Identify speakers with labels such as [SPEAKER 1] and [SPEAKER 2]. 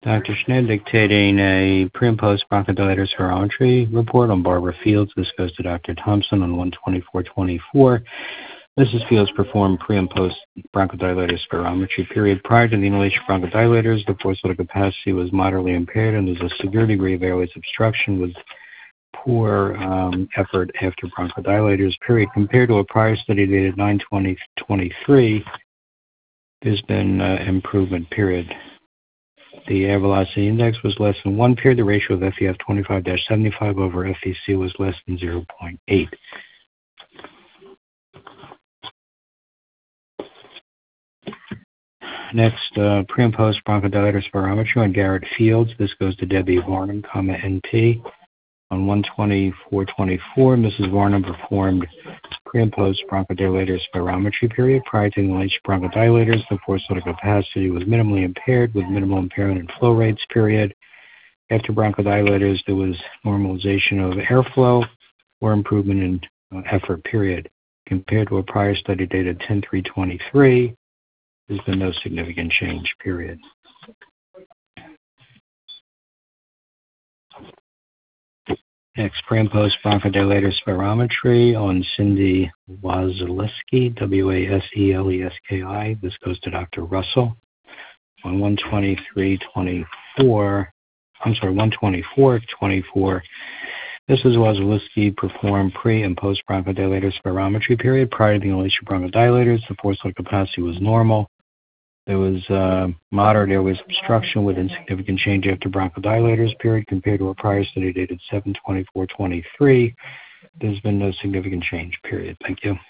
[SPEAKER 1] Dr. Schnitt dictating a pre- and post-bronchodilator spirometry report on Barbara Fields. This goes to Dr. Thompson on 12424. Mrs. Fields performed pre- and post-bronchodilator spirometry period. Prior to the inhalation of bronchodilators, the forced vital capacity was moderately impaired, and there's a severe degree of airways obstruction with poor effort after bronchodilators period. Compared to a prior study dated 9/20/23, there's been improvement period. The air velocity index was less than 1 period. The ratio of FEF 25-75 over FVC was less than 0.8. Next, pre- and post bronchodilator spirometry on Garrett Fields. This goes to Debbie Varnum, NP. On 12424, Mrs. Varnum performed pre- and post bronchodilator spirometry period. Prior to the inhalation of bronchodilators, the forced vital capacity was minimally impaired with minimal impairment in flow rates period. After bronchodilators, there was normalization of airflow or improvement in effort period. Compared to a prior study dated 10/3/23, there's been no significant change period. Next, pre- and post bronchodilator spirometry on Cindy Wasilewski, Waseleski. This goes to Dr. Russell. On 124/24, Mrs. Wasilewski performed pre- and post bronchodilator spirometry period. Prior to the inhalation of bronchodilators, the forced vital capacity was normal. There was moderate airways obstruction with insignificant change after bronchodilators period. Compared to a prior study dated 7/24/23, there's been no significant change period. Thank you.